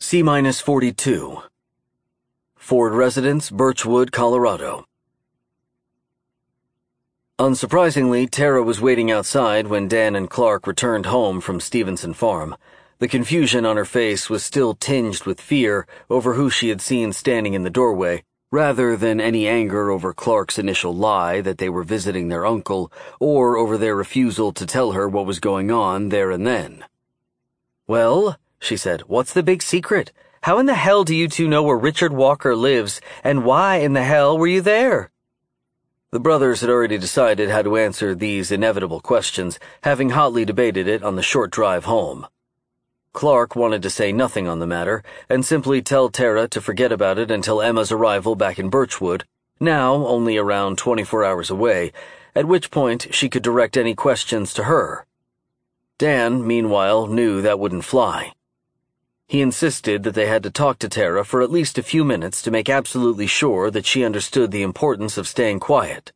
C-42. Ford residence, Birchwood, Colorado. Unsurprisingly, Tara was waiting outside when Dan and Clark returned home from Stevenson Farm. The confusion on her face was still tinged with fear over who she had seen standing in the doorway, rather than any anger over Clark's initial lie that they were visiting their uncle, or over their refusal to tell her what was going on there and then. "Well," she said, "what's the big secret? How in the hell do you two know where Richard Walker lives, and why in the hell were you there?" The brothers had already decided how to answer these inevitable questions, having hotly debated it on the short drive home. Clark wanted to say nothing on the matter, and simply tell Tara to forget about it until Emma's arrival back in Birchwood, now only around 24 hours away, at which point she could direct any questions to her. Dan, meanwhile, knew that wouldn't fly. He insisted that they had to talk to Tara for at least a few minutes to make absolutely sure that she understood the importance of staying quiet.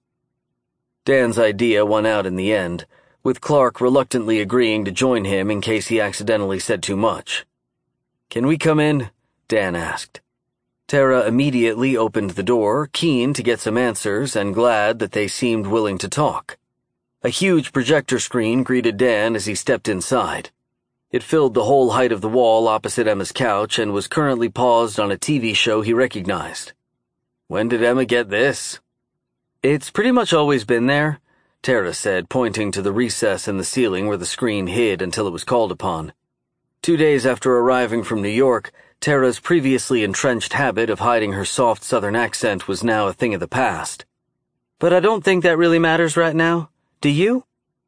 Dan's idea won out in the end, with Clark reluctantly agreeing to join him in case he accidentally said too much. "Can we come in?" Dan asked. Tara immediately opened the door, keen to get some answers and glad that they seemed willing to talk. A huge projector screen greeted Dan as he stepped inside. It filled the whole height of the wall opposite Emma's couch and was currently paused on a TV show he recognized. "When did Emma get this?" "It's pretty much always been there," Tara said, pointing to the recess in the ceiling where the screen hid until it was called upon. 2 days after arriving from New York, Tara's previously entrenched habit of hiding her soft Southern accent was now a thing of the past. "But I don't think that really matters right now. Do you?"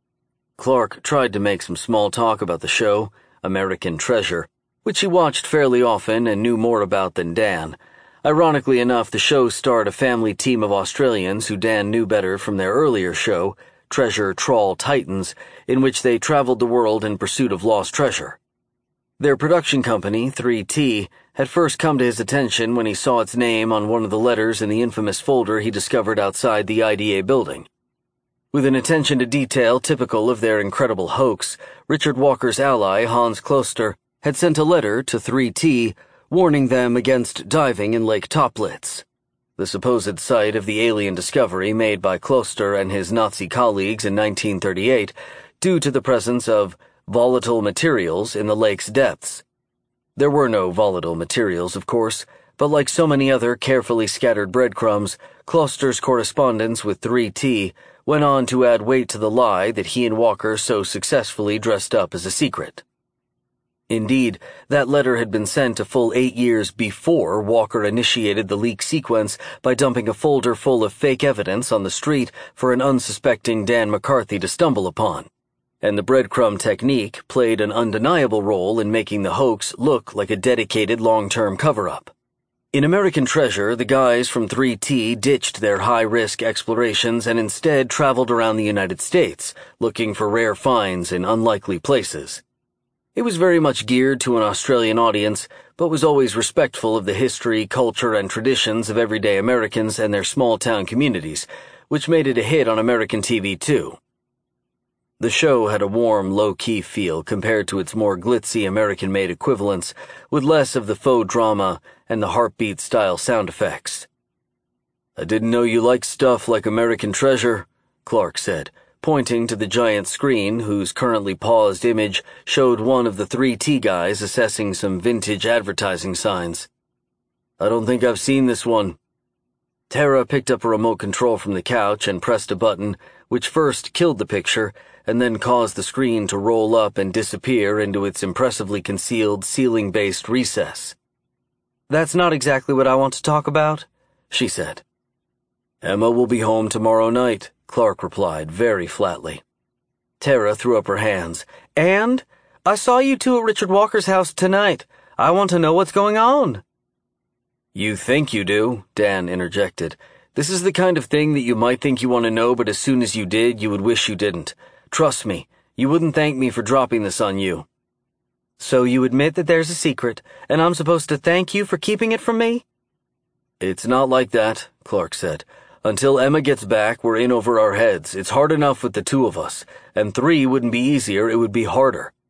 Clark tried to make some small talk about the show, American Treasure, which he watched fairly often and knew more about than Dan. Ironically enough, the show starred a family team of Australians who Dan knew better from their earlier show, Treasure Trawl Titans, in which they traveled the world in pursuit of lost treasure. Their production company, 3T, had first come to his attention when he saw its name on one of the letters in the infamous folder he discovered outside the IDA building. With an attention to detail typical of their incredible hoax, Richard Walker's ally, Hans Kloster, had sent a letter to 3T warning them against diving in Lake Toplitz, the supposed site of the alien discovery made by Kloster and his Nazi colleagues in 1938 due to the presence of volatile materials in the lake's depths. There were no volatile materials, of course, but like so many other carefully scattered breadcrumbs, Kloster's correspondence with 3T went on to add weight to the lie that he and Walker so successfully dressed up as a secret. Indeed, that letter had been sent a full 8 years before Walker initiated the leak sequence by dumping a folder full of fake evidence on the street for an unsuspecting Dan McCarthy to stumble upon, and the breadcrumb technique played an undeniable role in making the hoax look like a dedicated long-term cover-up. In American Treasure, the guys from 3T ditched their high-risk explorations and instead traveled around the United States, looking for rare finds in unlikely places. It was very much geared to an Australian audience, but was always respectful of the history, culture, and traditions of everyday Americans and their small-town communities, which made it a hit on American TV too. The show had a warm, low-key feel compared to its more glitzy American-made equivalents, with less of the faux drama and the heartbeat-style sound effects. "I didn't know you liked stuff like American Treasure," Clark said, pointing to the giant screen whose currently paused image showed one of the 3T guys assessing some vintage advertising signs. "I don't think I've seen this one." Tara picked up a remote control from the couch and pressed a button, which first killed the picture and then caused the screen to roll up and disappear into its impressively concealed ceiling-based recess. "That's not exactly what I want to talk about," she said. "Emma will be home tomorrow night," Clark replied very flatly. Tara threw up her hands. "And? I saw you two at Richard Walker's house tonight. I want to know what's going on." "You think you do," Dan interjected. "This is the kind of thing that you might think you want to know, but as soon as you did, you would wish you didn't. Trust me, you wouldn't thank me for dropping this on you." "So you admit that there's a secret, and I'm supposed to thank you for keeping it from me?" "It's not like that," Clark said. "Until Emma gets back, we're in over our heads. It's hard enough with the two of us, and 3 wouldn't be easier, it would be harder."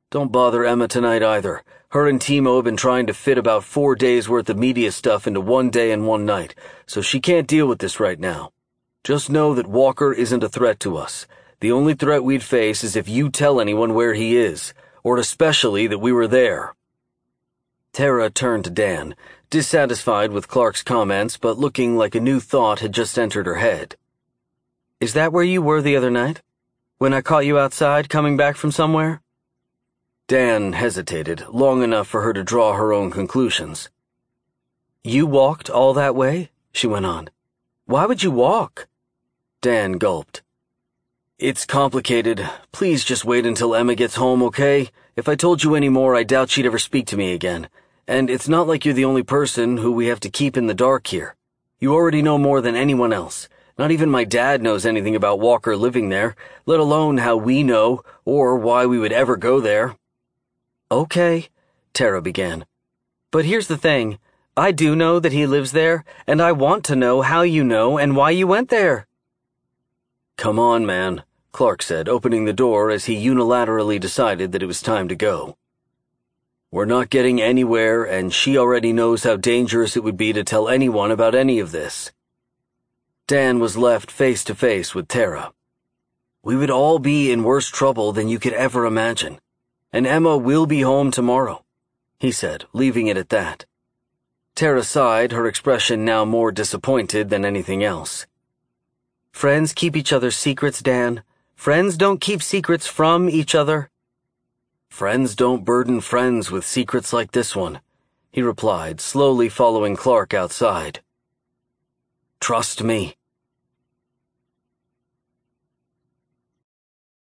Don't bother Emma tonight either. Her and Timo have been trying to fit about 4 days' worth of media stuff into 1 day and 1 night, so she can't deal with this right now. Just know that Walker isn't a threat to us. The only threat we'd face is if you tell anyone where he is, or especially that we were there." Tara turned to Dan, dissatisfied with Clark's comments but looking like a new thought had just entered her head. "Is that where you were the other night? When I caught you outside coming back from somewhere?" Dan hesitated, long enough for her to draw her own conclusions. "You walked all that way?" she went on. "Why would you walk?" Dan gulped. "It's complicated. Please just wait until Emma gets home, okay? If I told you any more, I doubt she'd ever speak to me again. And it's not like you're the only person who we have to keep in the dark here. You already know more than anyone else. Not even my dad knows anything about Walker living there, let alone how we know, or why we would ever go there." "Okay," Tara began. "But here's the thing. I do know that he lives there, and I want to know how you know and why you went there." "Come on, man," Clark said, opening the door as he unilaterally decided that it was time to go. "We're not getting anywhere, and she already knows how dangerous it would be to tell anyone about any of this." Dan was left face to face with Tara. "We would all be in worse trouble than you could ever imagine. And Emma will be home tomorrow," he said, leaving it at that. Tara sighed, her expression now more disappointed than anything else. "Friends keep each other's secrets, Dan. Friends don't keep secrets from each other." "Friends don't burden friends with secrets like this one," he replied, slowly following Clark outside. "Trust me,